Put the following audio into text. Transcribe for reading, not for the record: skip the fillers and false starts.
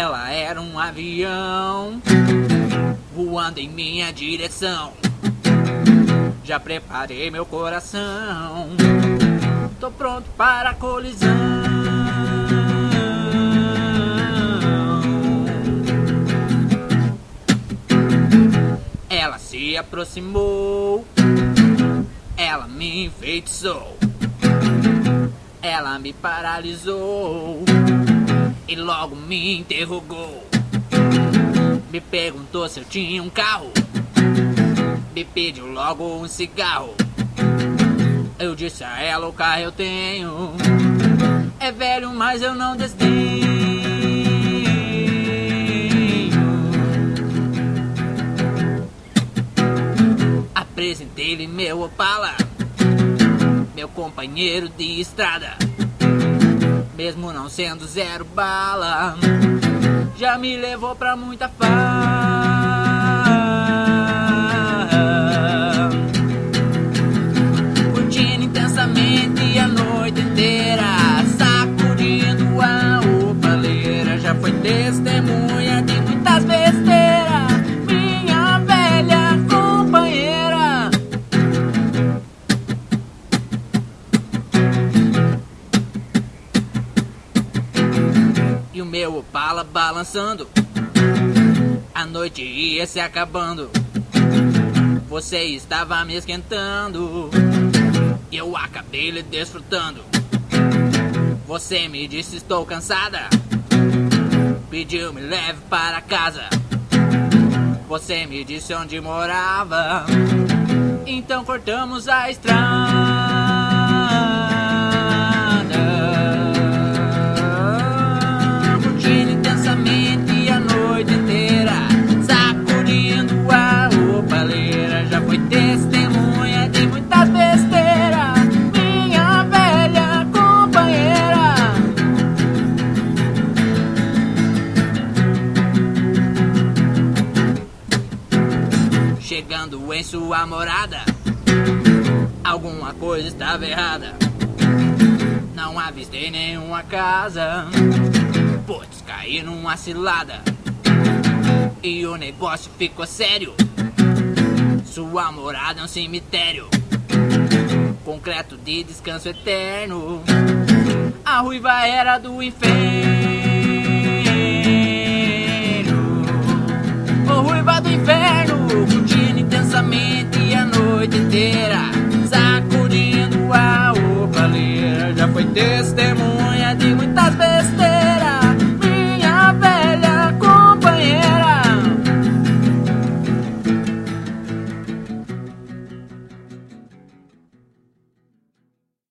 Ela era um avião voando em minha direção. Já preparei meu coração, tô pronto para a colisão. Ela se aproximou, ela me enfeitiçou, ela me paralisou e logo me interrogou. Me perguntou se eu tinha um carro, me pediu logo um cigarro. Eu disse a ela: o carro eu tenho, é velho, mas eu não desdenho. Apresentei-lhe meu Opala, meu companheiro de estrada. Mesmo não sendo zero bala, já me levou pra muita farra. Curtindo intensamente a noite inteira, sacudindo a opaleira. Já foi testemunha de muitas besteiras, minha velha companheira. E o meu Opala balançando, a noite ia se acabando. Você estava me esquentando e eu acabei lhe desfrutando. Você me disse: estou cansada, pediu me leve para casa. Você me disse onde morava, então cortamos a estrada. Curtindo intensamente a noite inteira, sacudindo a opaleira. Já foi testemunha de muitas besteiras, minha velha companheira. Chegando em sua morada, alguma coisa estava errada. Não avistei nenhuma casa, putz, caí numa cilada. E o negócio ficou sério, sua morada é um cemitério, concreto de descanso eterno. A ruiva era do inferno, ô ruiva do inferno. Curtindo intensamente a noite inteira, sacudindo a opaleira. Já foi testemunha